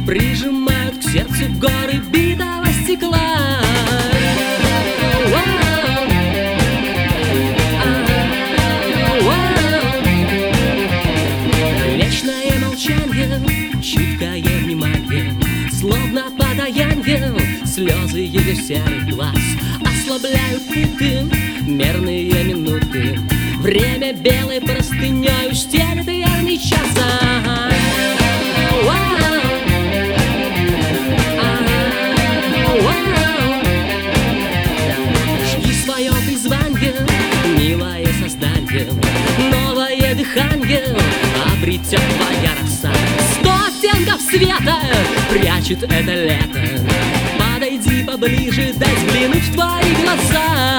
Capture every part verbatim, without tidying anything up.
прижимают к сердцу горы битого стекла. Вечное молчанье, чуткое внимание, словно подаяние, слезы ее серых глаз ослабляют путы, мерные минуты. Время белой простынёю стелет верный час. Жди свое призвание, милое создание, новое дыхание обретет твоя роса. Сто оттенков света прячет это лето. Подойди поближе, дай взглянуть в твои глаза.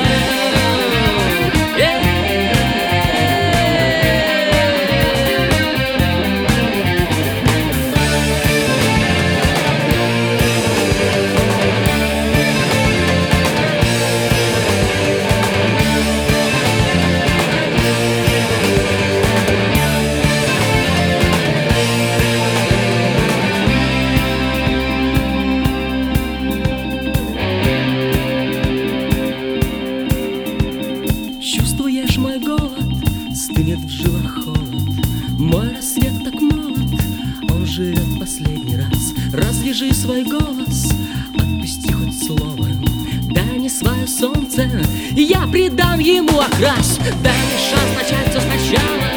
Чувствуешь мой голод, стынет в жилах холод. Мой рассвет так молод, он живет последний раз. Развяжи свой голос, отпусти хоть слово. Дай мне свое солнце, я придам ему окрас. Дай мне шанс начать все сначала.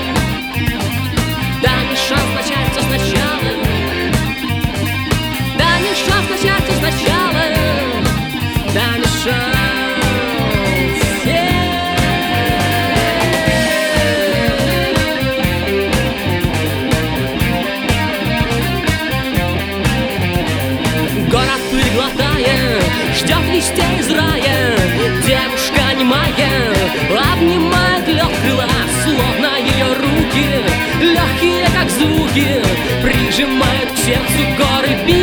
Дай мне шанс начать все сначала. Дай мне шанс начать все сначала. Дай мне шанс. Город пыль глотая, ждет вестей из рая. Девушка немая обнимает лед крыла, словно ее руки, легкие как звуки, прижимают к сердцу горы.